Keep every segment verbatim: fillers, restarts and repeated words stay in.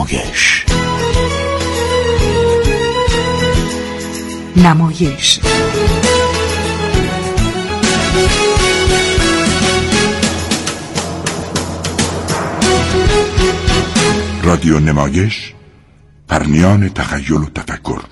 نمایش. نمایش رادیو نمایش، پرنیان تخیل و تفکر.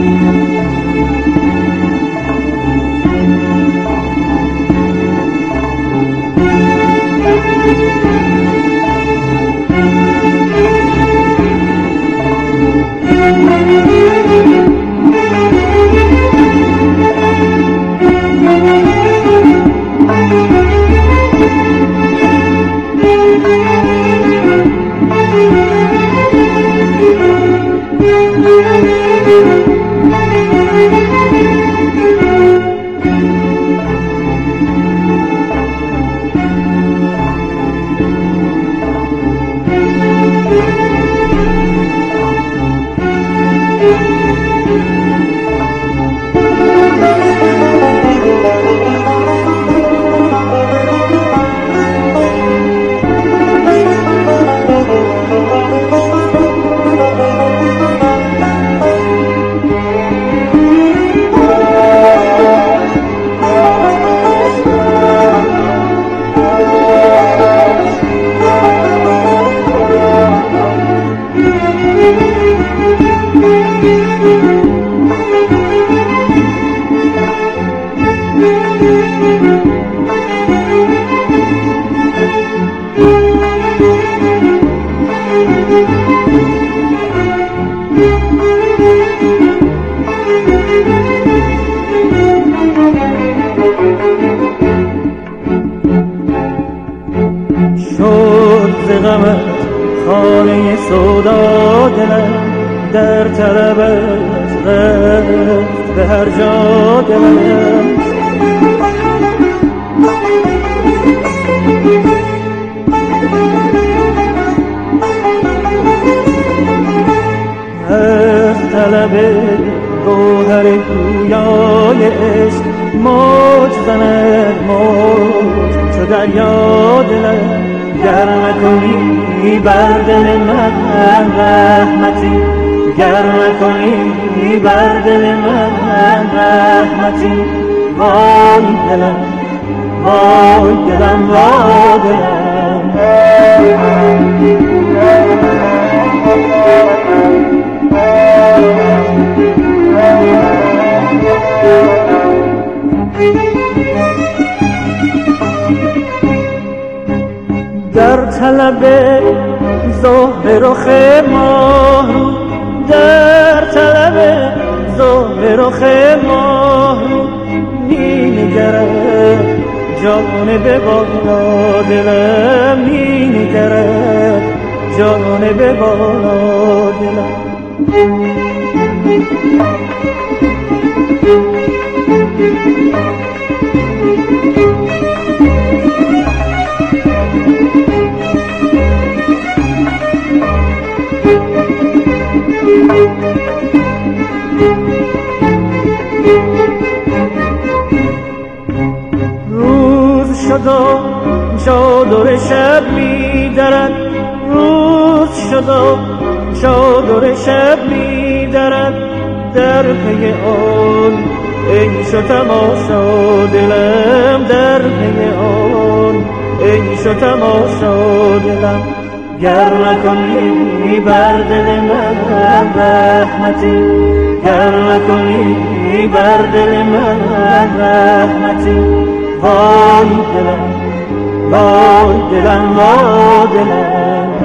خانه سودا دلم در طلبت رفت به هر جا دلم. از طلب گوهر گویای عشق موج زند موج چو دریا دلم. گر نکنی بر دل من رحمتی، گر نکنی بر دل من رحمتی، وای دلم وای دلم وای دلم. در طلب زهر رخ ماه رو، در طلب زهر رخ ماه رو می نگرد جانب بالا دلم، می نگرد جانب بالا دلم. روز شد و چادر شب می درد، روز شد و چادر شب می درد در پی آن عیش و تماشا دلم، در پی آن عیش و تماشا دلم. گر نکنی بر دل من رحمتی، گر نکنی بر دل من رحمتی، وای دلم وای دلم وای دلم.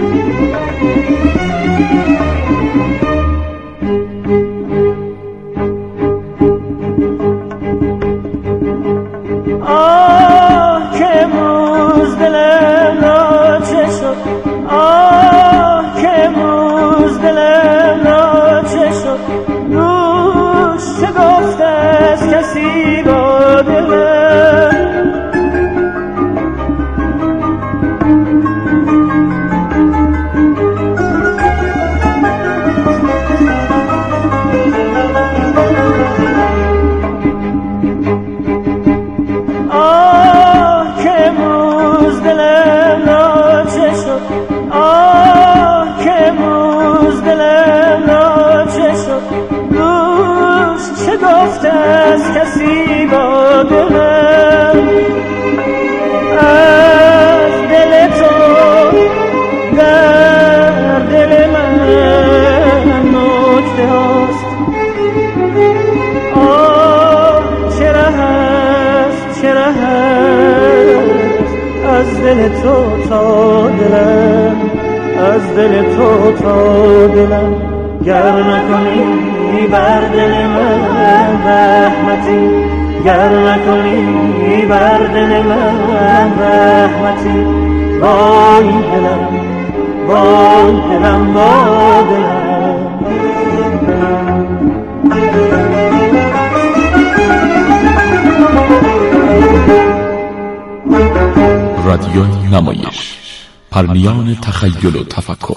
رادیو نمایش، پرنیان تخیل و تفکر.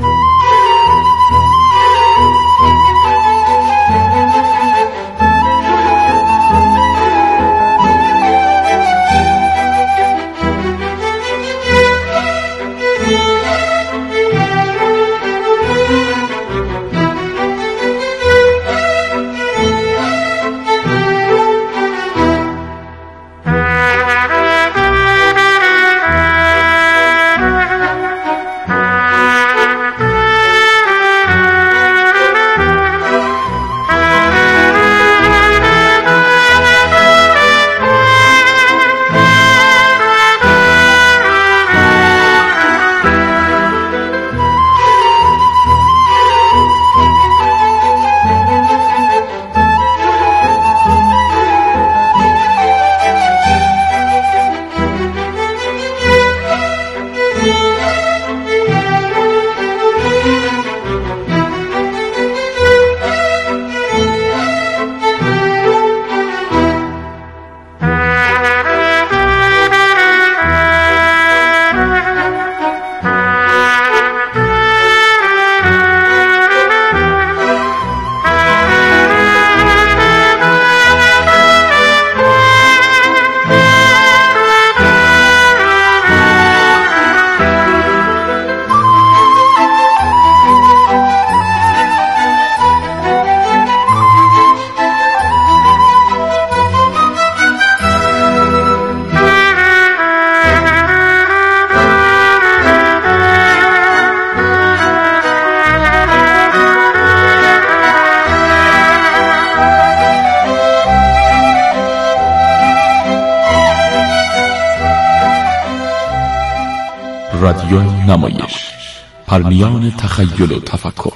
رادیو نمایش، پرنیان تخیل و تفکر.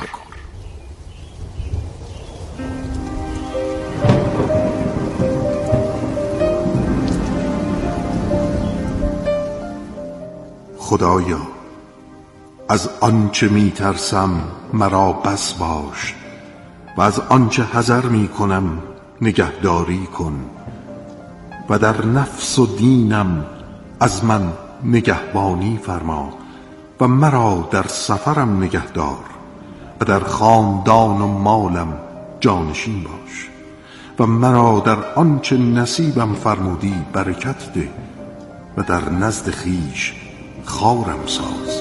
خدایا، از آنچه می ترسم مرا بس باش و از آنچه حذر می کنم نگهداری کن و در نفس و دینم از من نگهبانی فرما و مرا در سفرم نگهدار و در خاندان و مالم جانشین باش و مرا در آنچه نصیبم فرمودی برکت ده و در نزد خویش خارم ساز.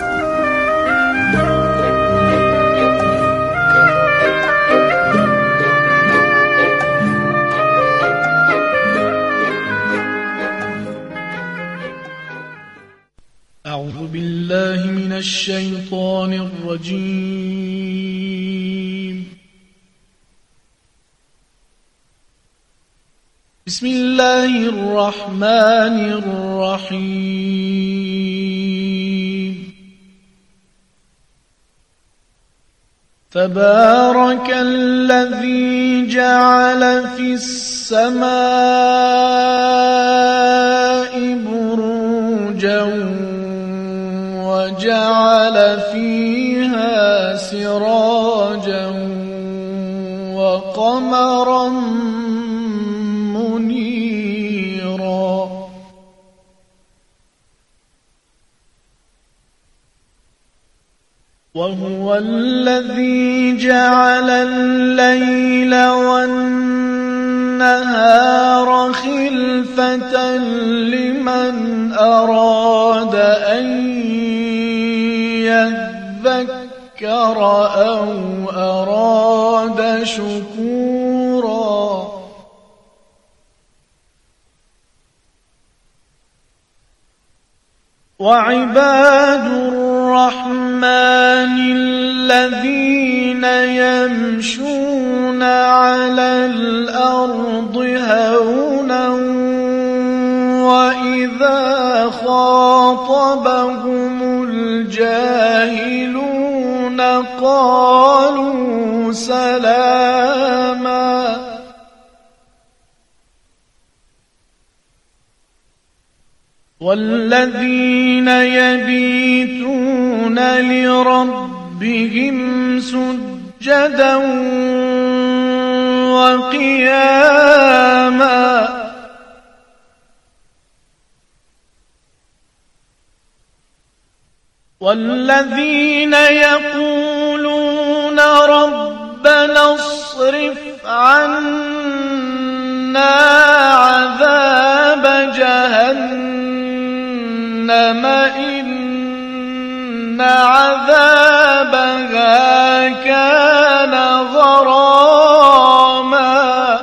أعوذ بالله من الشيطان الرجيم. بسم الله الرحمن الرحيم. تبارك الذي جعل في السماء بروجا وجعل فيها سراجا وقمرا منيرا وهو الذي جعل الليل والنهار خلفة لمن أراد أن يذكر أو أراد شكورا وعباد الرحمن الذين يمشون على الأرض هونا وإذا خاطبهم الجاهلون قالوا سلاما والذين يبيتون لربهم سجدا وقياما والذين يقولون ربنا اصرف عنا عذاب جهنم إن عذابها كان غراما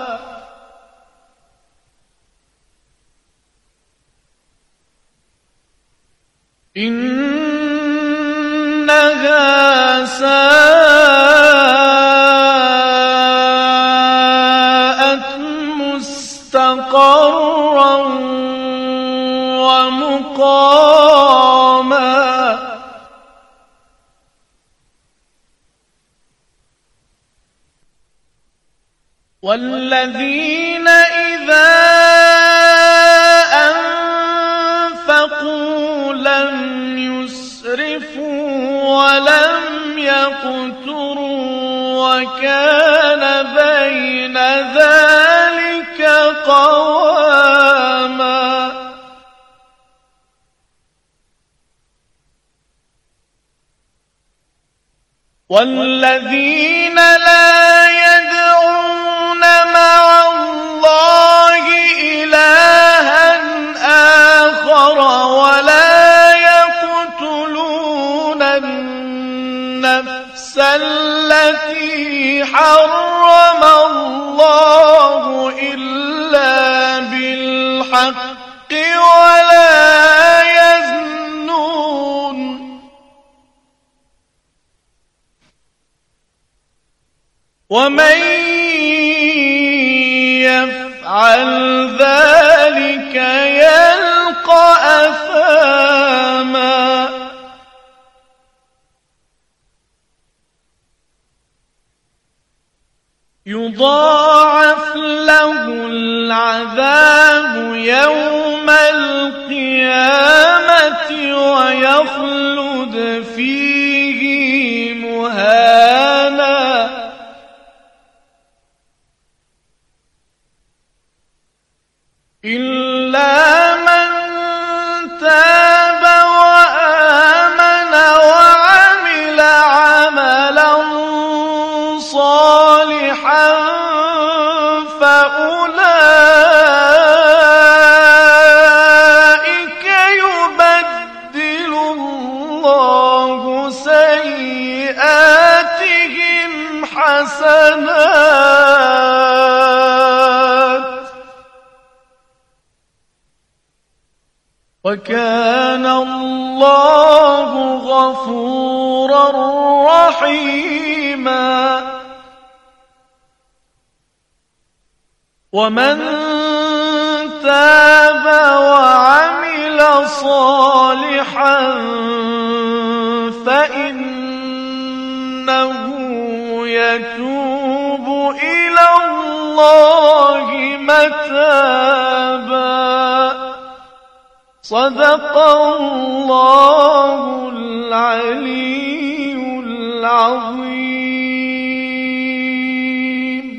إنها ساءت مستقرا ومقاما والذين إذا أنفقوا لم يسرفوا ولم يقتروا وكان بين ذلك قواما والذين لا يدعون مع الله إلها آخر ولا يقتلون النفس التي حرم الله إلا بالحق ولا يزنون ومن يفعل ذلك يلقى أثاما يضاعف له العذاب يوم القيامة ويخلد فيه مهانا إلا من تاب وآمن وعمل عملا صالحا فأولئك يبدل الله سيئاتهم حسنات وكان الله غفورا رحيما ومن تاب وعمل صالحا فإنه يتوب إلى الله متابا صدق الله العلي العظیم.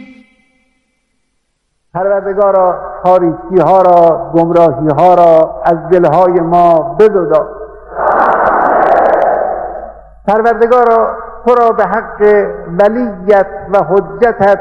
پروردگارا تاریکی ها را، گمراهی ها را از دلهای ما بزدا. پروردگارا تو را به حق ولیت و حجتت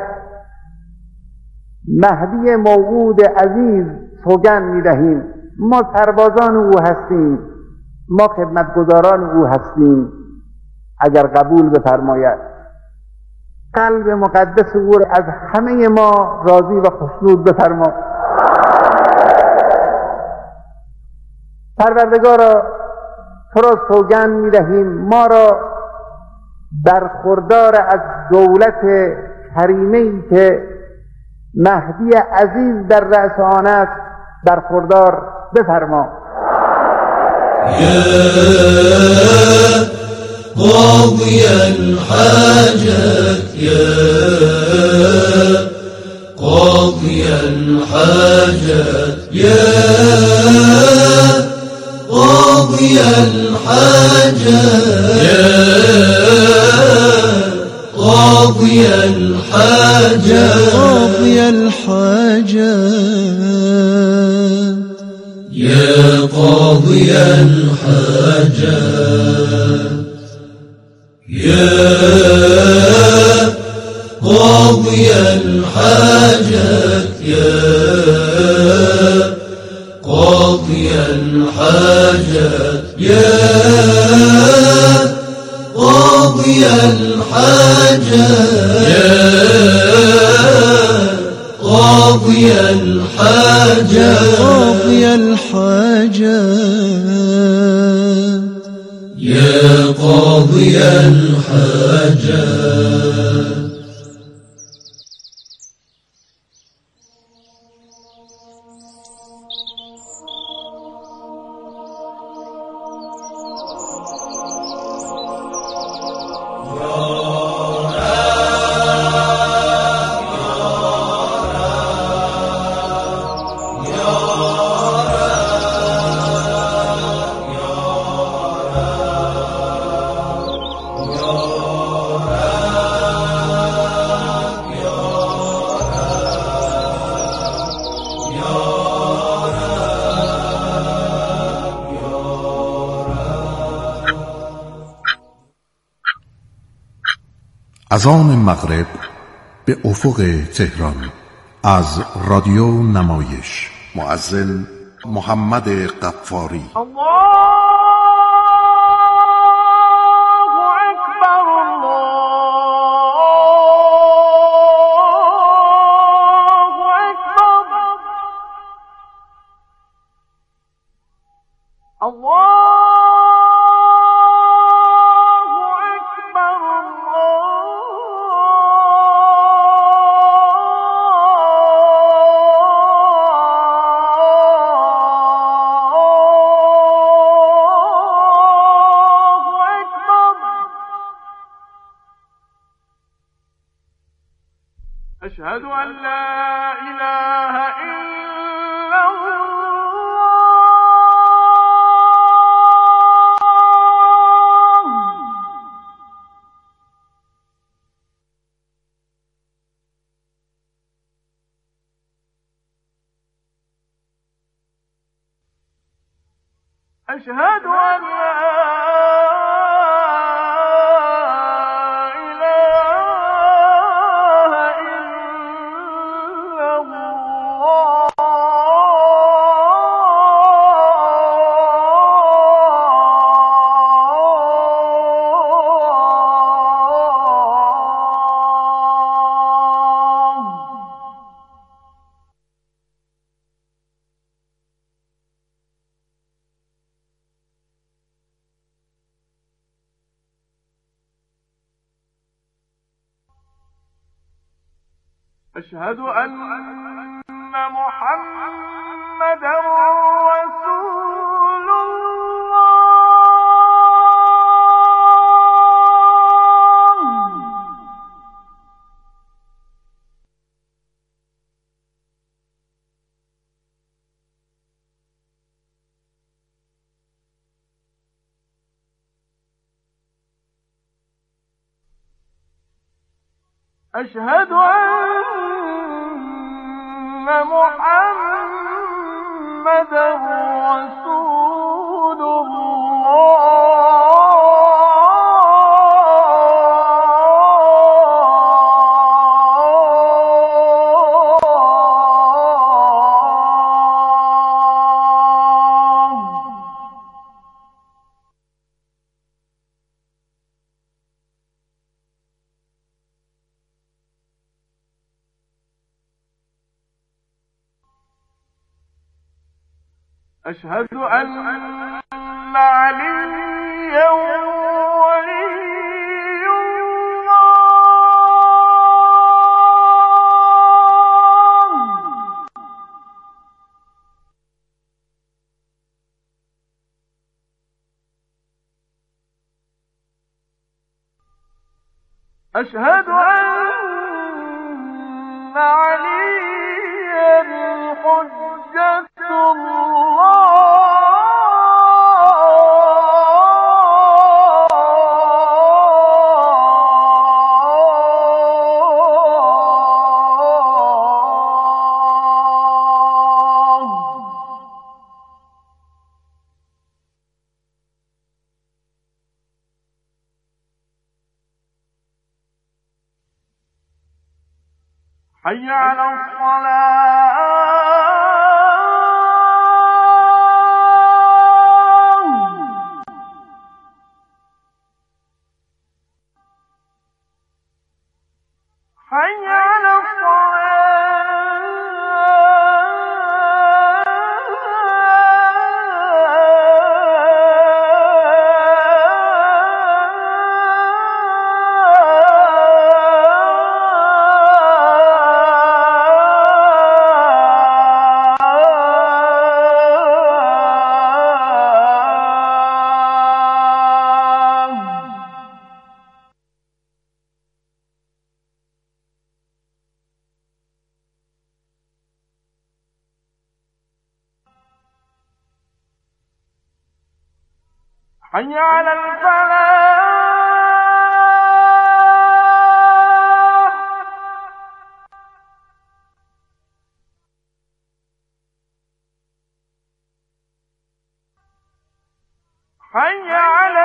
مهدی موعود عزیز سوگند می دهیم. ما سربازان او هستیم، ما خدمتگزاران او هستیم. اگر قبول بفرماید قلب مقدس او را از همه ما راضی و خوشنود بفرما. پروردگارا تو را سوگند می دهیم ما را برخوردار از دولت کریمه‌ای که مهدی عزیز در رأس آن است برخوردار بفرما. یا قاضی الحاجت، یا قاضی الحاجت، یا قاضی الحاجت، یا قاضی الحاجت، قاضی الحاجت، یا قاضی الحاجت، یا قاضی الحاجت، یا قاضی الحاجت، یا قاضی الحاجت، یا قاضی الحاجت، قاضی الحاجت، یا قاضی الحاجت. اذان مغرب به افق تهران از رادیو نمایش. مؤذن محمد غفاری. أشهد أن لا إله إلا الله. أشهد أن لا أشهد أن محمدا رسول الله. أشهد أن محمدا رسول أشهد أن عليا ولي الله أشهد أن عليا الحجة حي على الصلاة حي على حي على الفلاح حي على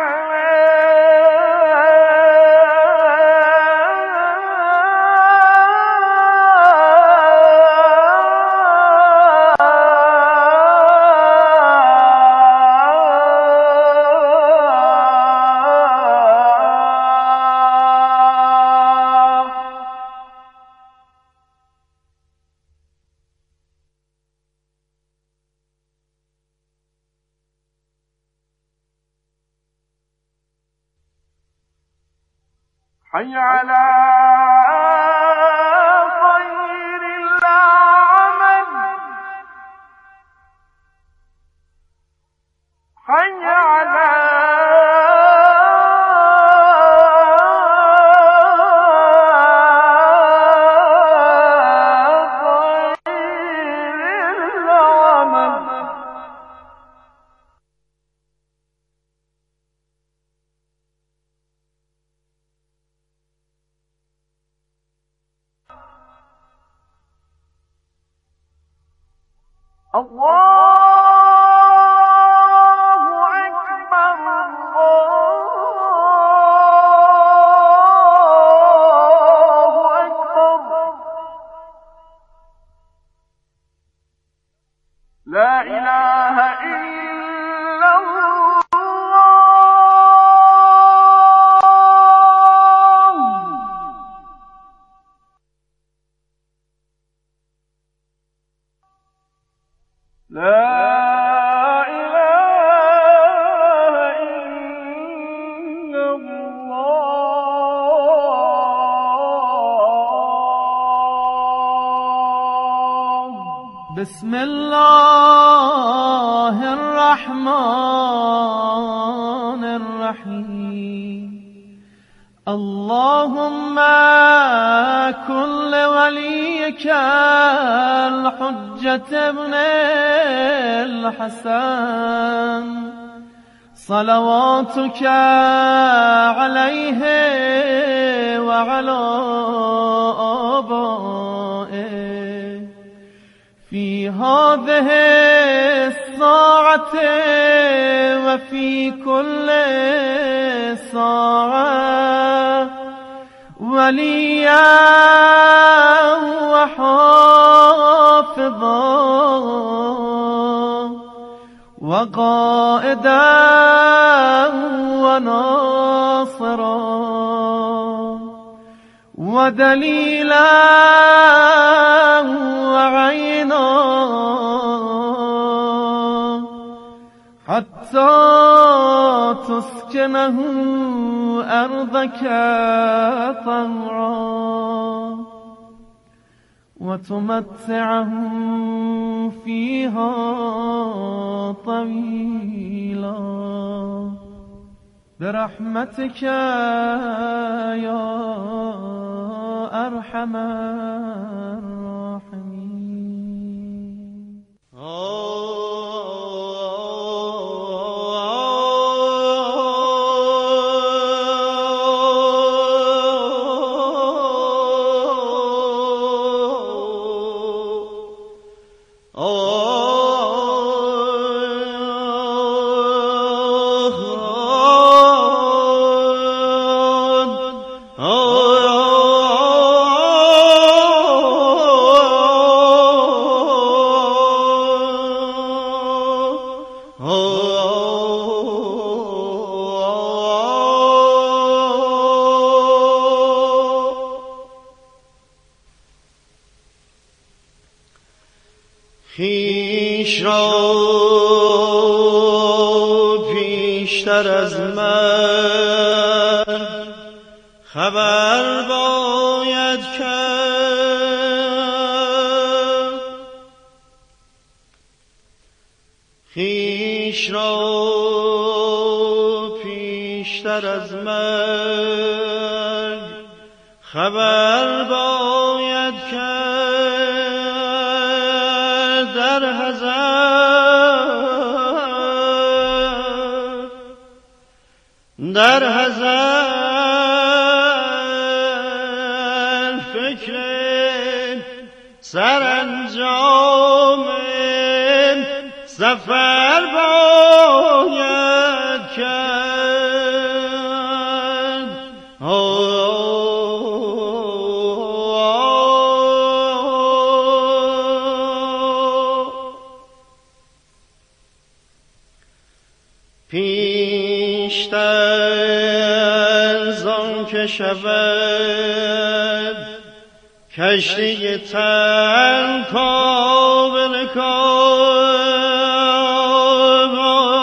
حي على خير العمل حي على الله أكبر الله أكبر لا إله إلا الله لا إله إلا الله بسم الله الرحمن الرحيم اللهم كن لوليك الحجة ابن الحسن صلواتك عليه وعلى آبائه في هذه الساعة وفي كل ساعة وليا وحافظا وقائدا وناصرا ودليلا وعينا حتى تسكنه أرضك طوعا وتمتعهم فيها طويلا برحمتك يا أرحم الراحمين. خویش را پیشتر از من خبر باید کرد، خویش را پیشتر از من خبر باید کرد، در حذر در حذر فکر سرانجام سفر باید کرد. پیشتر زان که شود کشتی تن پا به رکاب،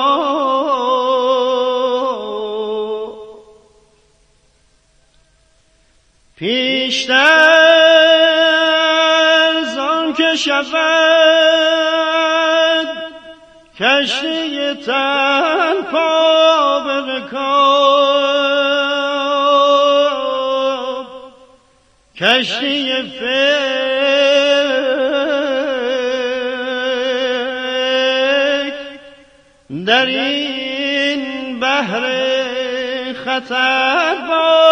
پیشتر زان که شود کشتی تن پا به رکاب، کشتی فکر در این بحر خطر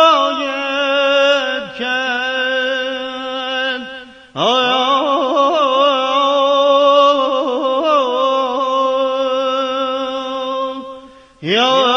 باید کرد. یا